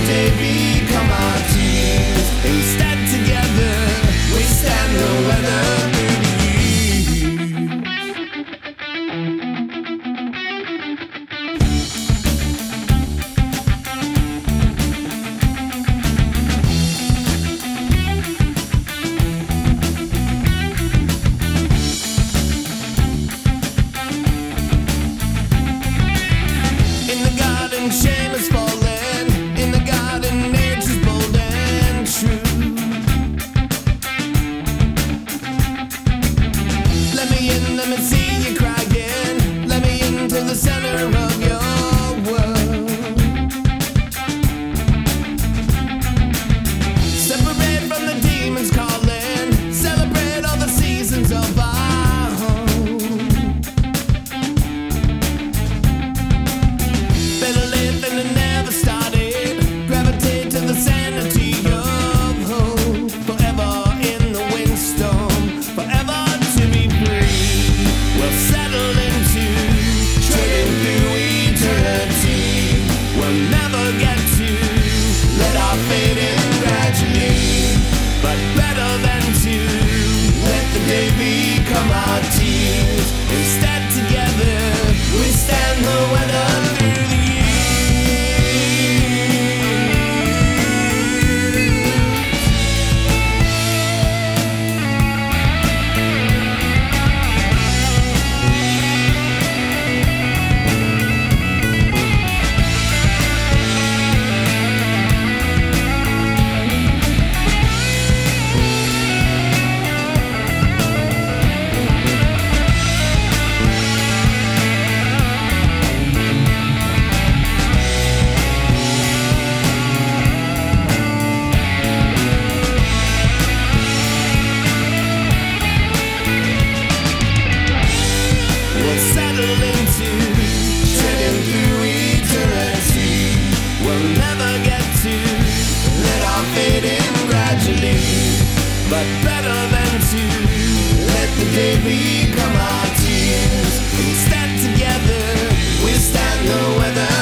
day become our tears. Instead together we stand the weather through the shame is falling in the garden, nature's bold and true. Let me in, let me see you crying. Let me into the center of your world. Separate from the demons calling. Celebrate all the seasons of our home. Better late than it never started. Gravitate to the sanity of hope. Forever in the windstorm, forever to be free. We'll settle into trading through eternity. We'll never get to let our fate in gradually, but better than to let the day become our tears. Instead together we stand the weather through the settle into treading through eternity. We'll never get to let our fate in gradually, but better than to let the day become our tears. Instead together we stand the weather